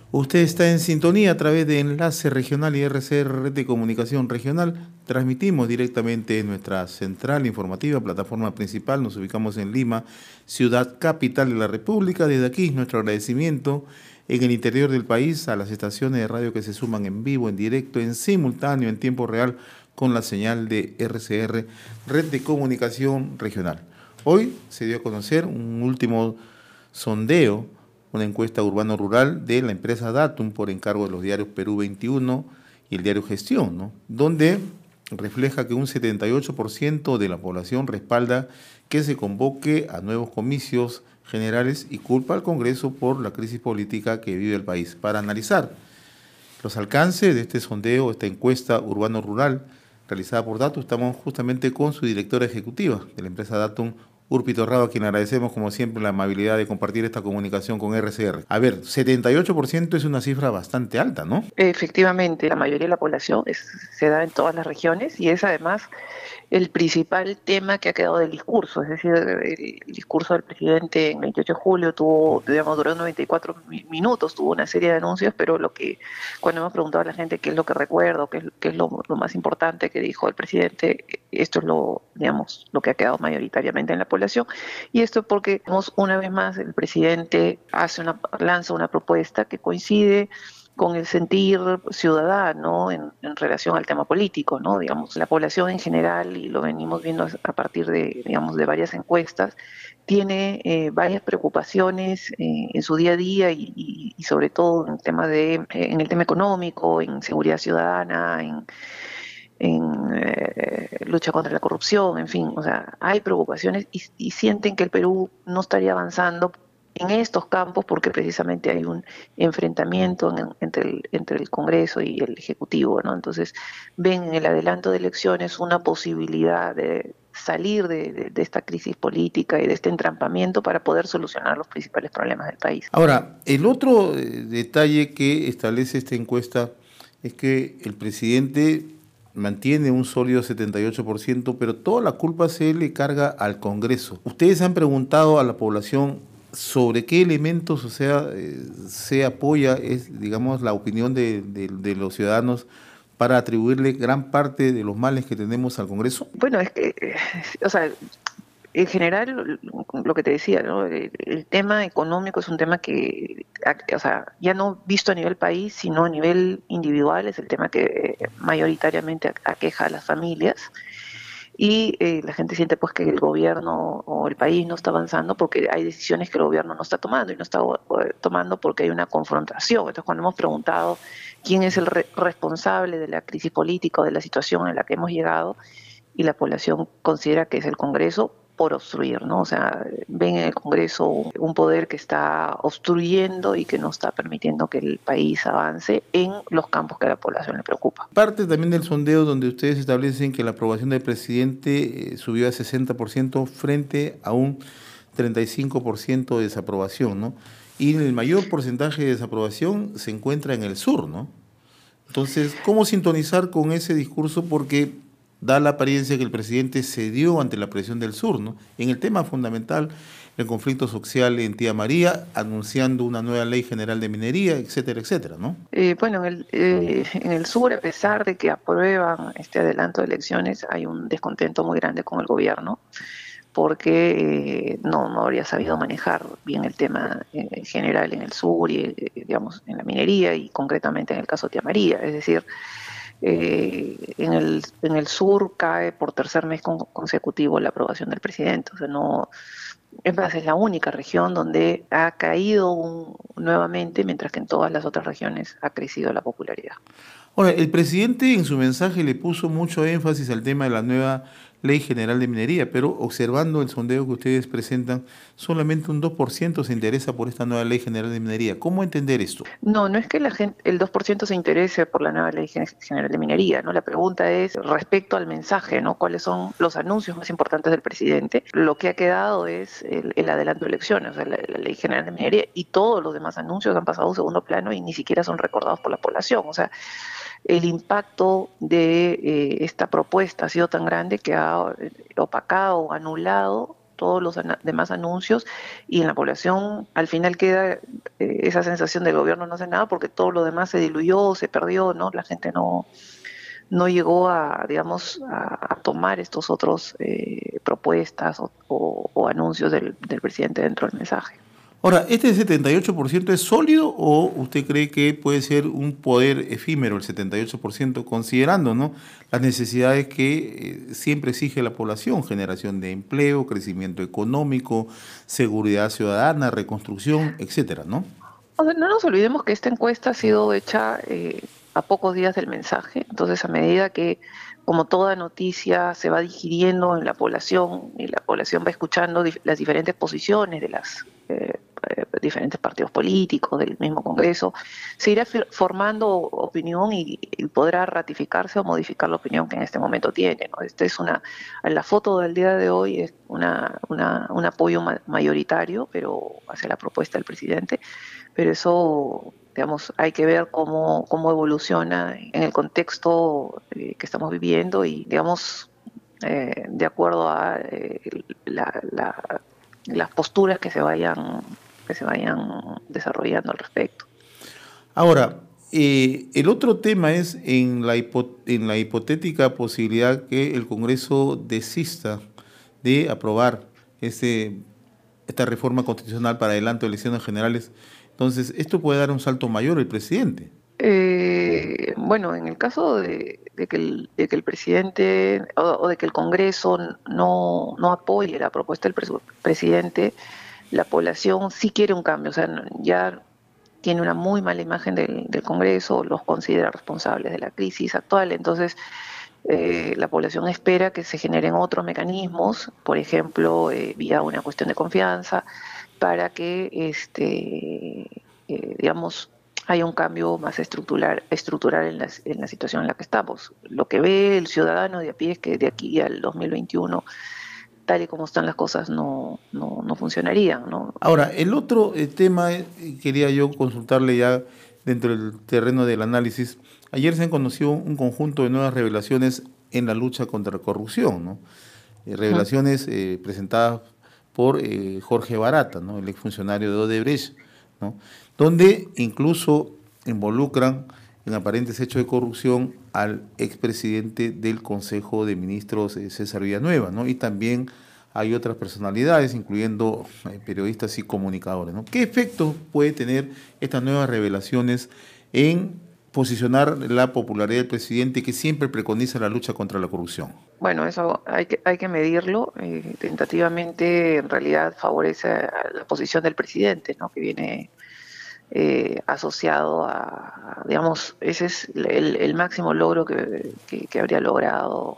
Usted está en sintonía a través de Enlace Regional y RCR Red de Comunicación Regional. Transmitimos directamente en nuestra central informativa, plataforma principal. Nos ubicamos en Lima, ciudad capital de la República. Desde aquí nuestro agradecimiento en el interior del país a las estaciones de radio que se suman en vivo, en directo, en simultáneo, en tiempo real con la señal de RCR Red de Comunicación Regional. Hoy se dio a conocer un último sondeo, una encuesta urbano-rural de la empresa Datum por encargo de los diarios Perú 21 y el diario Gestión, ¿no? Donde refleja que un 78% de la población respalda que se convoque a nuevos comicios generales y culpa al Congreso por la crisis política que vive el país. Para analizar los alcances de este sondeo, esta encuesta urbano-rural realizada por Datum, estamos justamente con su directora ejecutiva de la empresa Datum, Urpi Torrado, a quien agradecemos como siempre la amabilidad de compartir esta comunicación con RCR. A ver, 78% es una cifra bastante alta, ¿no? Efectivamente, la mayoría de la población se da en todas las regiones y es además el principal tema que ha quedado del discurso, es decir, el discurso del presidente en 28 de julio duró 94 minutos, tuvo una serie de anuncios, pero cuando hemos preguntado a la gente qué es lo que recuerdo, qué es lo más importante que dijo el presidente, esto es lo que ha quedado mayoritariamente en la población, y esto porque, una vez más, el presidente lanza una propuesta que coincide con el sentir ciudadano en relación al tema político, ¿no? Digamos, la población en general, y lo venimos viendo a partir de varias encuestas, tiene varias preocupaciones en su día a día y sobre todo en el tema económico, en seguridad ciudadana, en lucha contra la corrupción, en fin, o sea, hay preocupaciones y sienten que el Perú no estaría avanzando en estos campos porque precisamente hay un enfrentamiento entre el Congreso y el Ejecutivo, ¿no? Entonces ven en el adelanto de elecciones una posibilidad de salir de esta crisis política y de este entrampamiento para poder solucionar los principales problemas del país. Ahora, el otro detalle que establece esta encuesta es que el presidente mantiene un sólido 78%, pero toda la culpa se le carga al Congreso. ¿Ustedes han preguntado a la población sobre qué elementos, o sea, se apoya, digamos, la opinión de los ciudadanos para atribuirle gran parte de los males que tenemos al Congreso? Bueno, o sea, en general, lo que te decía, ¿no? El tema económico es un tema que, o sea, ya no visto a nivel país, sino a nivel individual, es el tema que mayoritariamente aqueja a las familias. Y la gente siente pues que el gobierno o el país no está avanzando porque hay decisiones que el gobierno no está tomando y no está tomando porque hay una confrontación. Entonces, cuando hemos preguntado quién es el responsable de la crisis política o de la situación en la que hemos llegado, y la población considera que es el Congreso por obstruir, ¿no? O sea, ven en el Congreso un poder que está obstruyendo y que no está permitiendo que el país avance en los campos que a la población le preocupa. Parte también del sondeo donde ustedes establecen que la aprobación del presidente subió a 60% frente a un 35% de desaprobación, ¿no? Y el mayor porcentaje de desaprobación se encuentra en el sur, ¿no? Entonces, ¿cómo sintonizar con ese discurso? Porque da la apariencia que el presidente cedió ante la presión del sur, ¿no? En el tema fundamental, el conflicto social en Tía María, anunciando una nueva ley general de minería, etcétera, etcétera, ¿no? Bueno, en el sur, a pesar de que aprueban este adelanto de elecciones, hay un descontento muy grande con el gobierno porque no habría sabido manejar bien el tema en general en el sur y, digamos, en la minería y concretamente en el caso de Tía María. Es decir, en el sur cae por tercer mes consecutivo la aprobación del presidente. O sea, no, es más, es la única región donde ha caído nuevamente, mientras que en todas las otras regiones ha crecido la popularidad. Ahora, el presidente en su mensaje le puso mucho énfasis al tema de la nueva Ley General de Minería, pero observando el sondeo que ustedes presentan, solamente un 2% se interesa por esta nueva Ley General de Minería. ¿Cómo entender esto? No es que el 2% se interese por la nueva Ley General de Minería, ¿no? La pregunta es respecto al mensaje, ¿no? ¿Cuáles son los anuncios más importantes del presidente? Lo que ha quedado es el adelanto de elecciones, o sea, la Ley General de Minería, y todos los demás anuncios han pasado a un segundo plano y ni siquiera son recordados por la población. O sea, el impacto de esta propuesta ha sido tan grande que ha opacado, anulado todos los demás anuncios, y en la población al final queda esa sensación del gobierno no hace nada porque todo lo demás se diluyó, se perdió, ¿no? La gente no llegó a, digamos, a tomar estos otros propuestas o anuncios del presidente dentro del mensaje. Ahora, ¿este 78% es sólido o usted cree que puede ser un poder efímero el 78%, considerando, ¿no?, las necesidades que siempre exige la población: generación de empleo, crecimiento económico, seguridad ciudadana, reconstrucción, etcétera, ¿no? O sea, no nos olvidemos que esta encuesta ha sido hecha a pocos días del mensaje, entonces a medida que, como toda noticia, se va digiriendo en la población y la población va escuchando las diferentes posiciones de las diferentes partidos políticos, del mismo Congreso, se irá formando opinión y podrá ratificarse o modificar la opinión que en este momento tiene, ¿no? La foto del día de hoy es un apoyo mayoritario, pero hacia la propuesta del presidente, pero eso, digamos, hay que ver cómo evoluciona en el contexto que estamos viviendo y, digamos, de acuerdo a las posturas que se vayan desarrollando al respecto. Ahora, el otro tema es en la hipotética posibilidad que el Congreso desista de aprobar esta reforma constitucional para adelanto de elecciones generales. Entonces, esto puede dar un salto mayor al presidente. Bueno, en el caso de que el presidente o de que el Congreso no apoye la propuesta del presidente, la población sí quiere un cambio, o sea, ya tiene una muy mala imagen del Congreso, los considera responsables de la crisis actual, entonces la población espera que se generen otros mecanismos, por ejemplo, vía una cuestión de confianza, para que, digamos, haya un cambio más estructural en la situación en la que estamos. Lo que ve el ciudadano de a pie es que de aquí al 2021, tal y como están las cosas, no funcionarían, ¿no? Ahora, el otro tema, quería yo consultarle ya dentro del terreno del análisis. Ayer se han conocido un conjunto de nuevas revelaciones en la lucha contra la corrupción, ¿no? Revelaciones presentadas por Jorge Barata, ¿no?, el exfuncionario de Odebrecht, ¿no?, donde incluso involucran en aparentes hechos de corrupción al expresidente del Consejo de Ministros, César Villanueva, ¿no?, y también hay otras personalidades, incluyendo periodistas y comunicadores, ¿no? ¿Qué efecto puede tener estas nuevas revelaciones en posicionar la popularidad del presidente, que siempre preconiza la lucha contra la corrupción? Bueno, eso hay que medirlo. Tentativamente, en realidad, favorece a la posición del presidente, ¿no?, que viene asociado digamos, ese es el máximo logro que habría logrado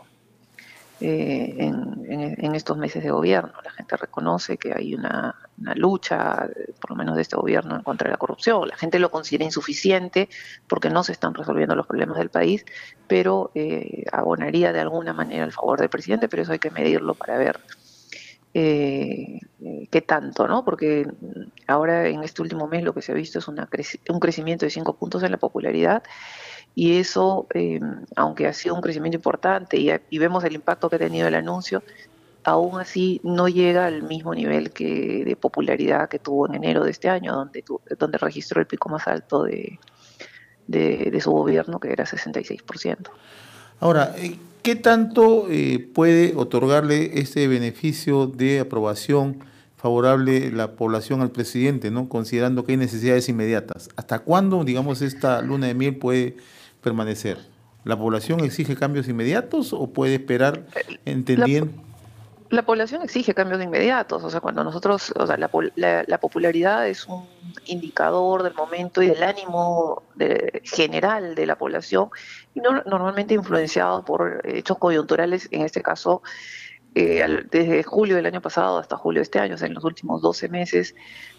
en estos meses de gobierno. La gente reconoce que hay una lucha, por lo menos de este gobierno, en contra de la corrupción. La gente lo considera insuficiente porque no se están resolviendo los problemas del país, pero abonaría de alguna manera al favor del presidente, pero eso hay que medirlo para ver qué tanto, ¿no? Porque ahora en este último mes lo que se ha visto es un crecimiento de 5 puntos en la popularidad, y eso, aunque ha sido un crecimiento importante y vemos el impacto que ha tenido el anuncio, aún así no llega al mismo nivel de popularidad que tuvo en enero de este año, donde registró el pico más alto de su gobierno, que era 66%. Ahora, ¿qué tanto puede otorgarle este beneficio de aprobación favorable la población al presidente, ¿no?, considerando que hay necesidades inmediatas? ¿Hasta cuándo, digamos, esta luna de miel puede permanecer? ¿La población exige cambios inmediatos o puede esperar, La, entendiendo? la población exige cambios inmediatos, o sea, cuando nosotros, o sea, la popularidad es un indicador del momento y del ánimo general de la población, y normalmente influenciado por hechos coyunturales, en este caso, desde julio del año pasado hasta julio de este año, o sea, en los últimos 12 meses,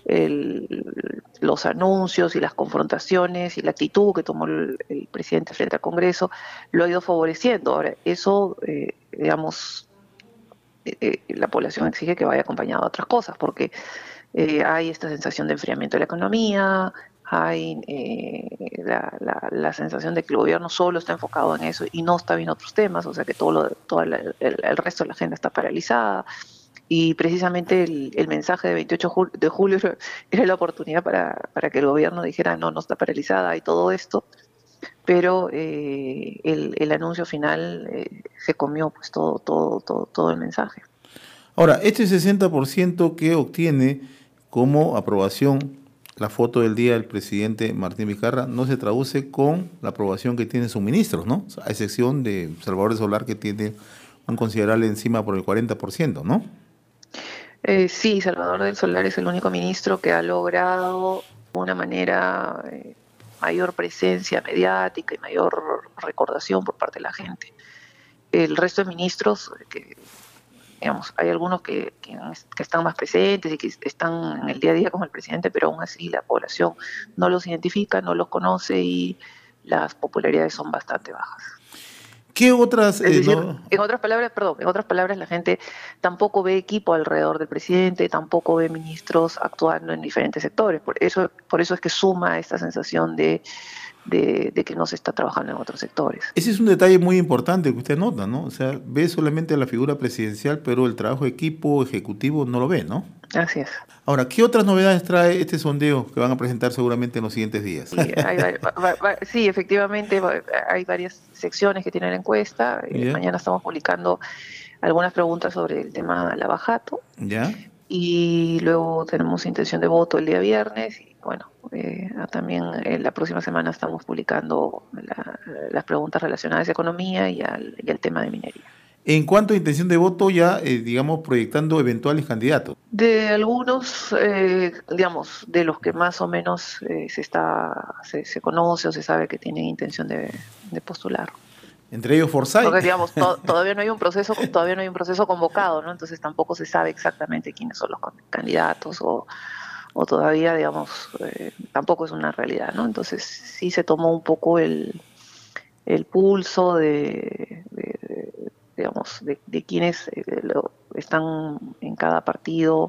los anuncios y las confrontaciones y la actitud que tomó el presidente frente al Congreso lo ha ido favoreciendo. Ahora, eso, digamos, la población exige que vaya acompañado de otras cosas, porque hay esta sensación de enfriamiento de la economía, hay la sensación de que el gobierno solo está enfocado en eso y no está viendo otros temas, o sea que todo el resto de la agenda está paralizada. Y precisamente el mensaje de 28 de julio era la oportunidad para que el gobierno dijera no, no está paralizada y todo esto, pero el anuncio final se comió pues todo el mensaje. Ahora, este 60% que obtiene como aprobación la foto del día del presidente Martín Vizcarra no se traduce con la aprobación que tienen sus ministros, ¿no? O sea, a excepción de Salvador Solar, que tiene un considerable encima por el 40%, ¿no? Sí, Salvador del Solar es el único ministro que ha logrado de una manera mayor presencia mediática y mayor recordación por parte de la gente. El resto de ministros, digamos, hay algunos que están más presentes y que están en el día a día con el presidente, pero aún así la población no los identifica, no los conoce y las popularidades son bastante bajas. ¿Qué otras? Es decir, en otras palabras, la gente tampoco ve equipo alrededor del presidente, tampoco ve ministros actuando en diferentes sectores. Por eso es que suma esta sensación de que no se está trabajando en otros sectores. Ese es un detalle muy importante que usted nota, ¿no? O sea, ve solamente la figura presidencial, pero el trabajo de equipo ejecutivo no lo ve, ¿no? Así es. Ahora, ¿qué otras novedades trae este sondeo que van a presentar seguramente en los siguientes días? Sí, efectivamente, hay varias secciones que tiene la encuesta. Mañana estamos publicando algunas preguntas sobre el tema Lavajato. ¿Ya? Y luego tenemos intención de voto el día viernes. Y bueno, también la próxima semana estamos publicando las preguntas relacionadas a economía y al tema de minería. En cuanto a intención de voto, ya, digamos, proyectando eventuales candidatos. De algunos, digamos, de los que más o menos se conoce o se sabe que tienen intención de postular. Entre ellos Forsyth. Porque, digamos, todavía no hay un proceso convocado, ¿no? Entonces tampoco se sabe exactamente quiénes son los candidatos o todavía, digamos, tampoco es una realidad, ¿no? Entonces sí se tomó un poco el pulso digamos, de quienes están en cada partido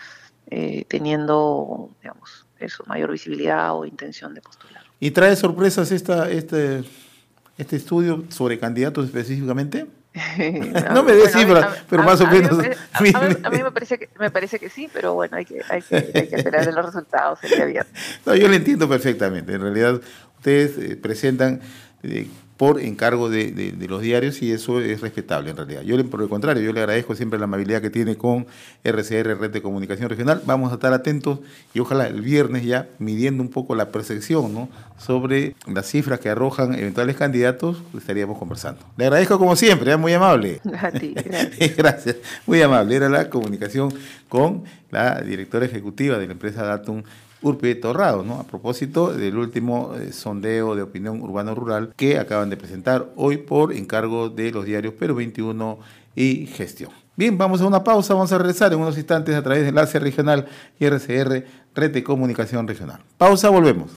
teniendo, digamos, mayor visibilidad o intención de postular. ¿Y trae sorpresas este estudio sobre candidatos específicamente? No me des cifras, pero más o menos. A mí me parece que sí, pero bueno, hay que esperar de los resultados el día viernes. No, yo lo entiendo perfectamente. En realidad, ustedes presentan por encargo de los diarios y eso es respetable en realidad. Por el contrario, yo le agradezco siempre la amabilidad que tiene con RCR, Red de Comunicación Regional. Vamos a estar atentos y ojalá el viernes ya midiendo un poco la percepción, ¿no?, sobre las cifras que arrojan eventuales candidatos, estaríamos conversando. Le agradezco como siempre, es muy amable. A ti, gracias. Gracias, muy amable. Era la comunicación con la directora ejecutiva de la empresa Datum Urpe Torrado, ¿no?, a propósito del último sondeo de opinión urbano-rural que acaban de presentar hoy por encargo de los diarios Perú 21 y Gestión. Bien, vamos a una pausa, vamos a regresar en unos instantes a través de Enlace Regional y RCR, Red de Comunicación Regional. Pausa, volvemos.